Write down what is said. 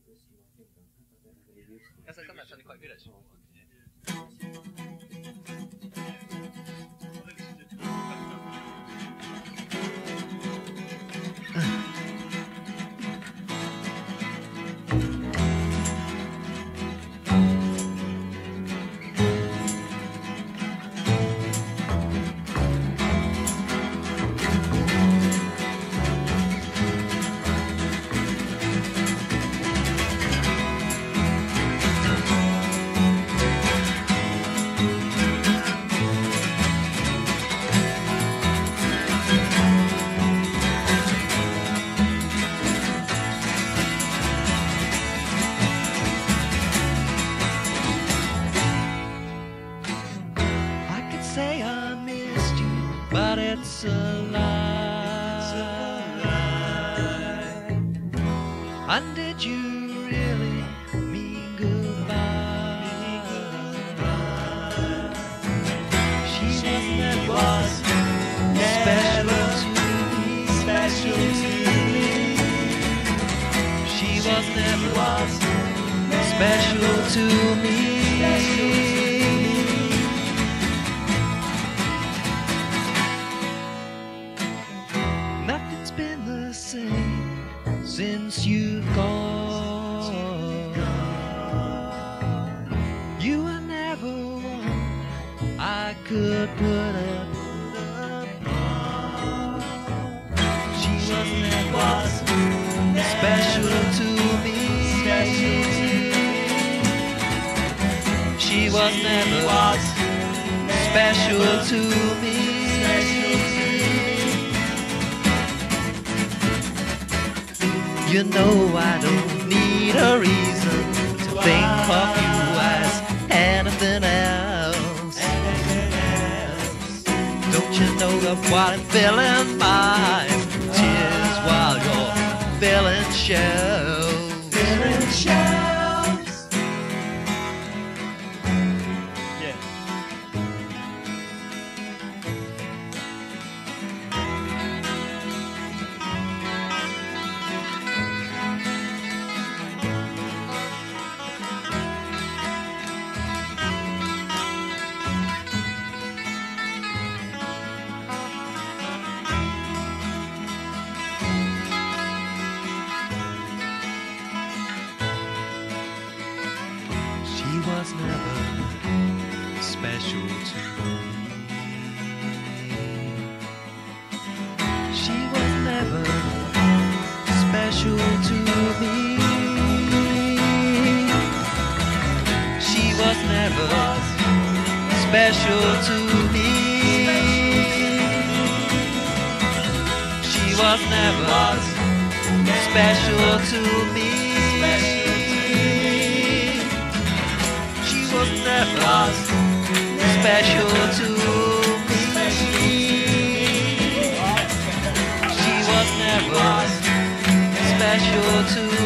Ja, så kan jeg skjønne hva jeg vil. Say I missed you, but it's a lie. And did you really mean goodbye? She was special to me. She was never special to me. Nothing's been the same since you've gone. You were never one I could put up. She was never special to me. She was never special to me. You know I don't need a reason to think of you as anything else. Don't you know that what I'm feeling mine? Tears while you're feeling shells. Feeling shells. She was never special to me. She was never special to me. She was never special to me. She was never special to me. She was never special to me. She was never special to me.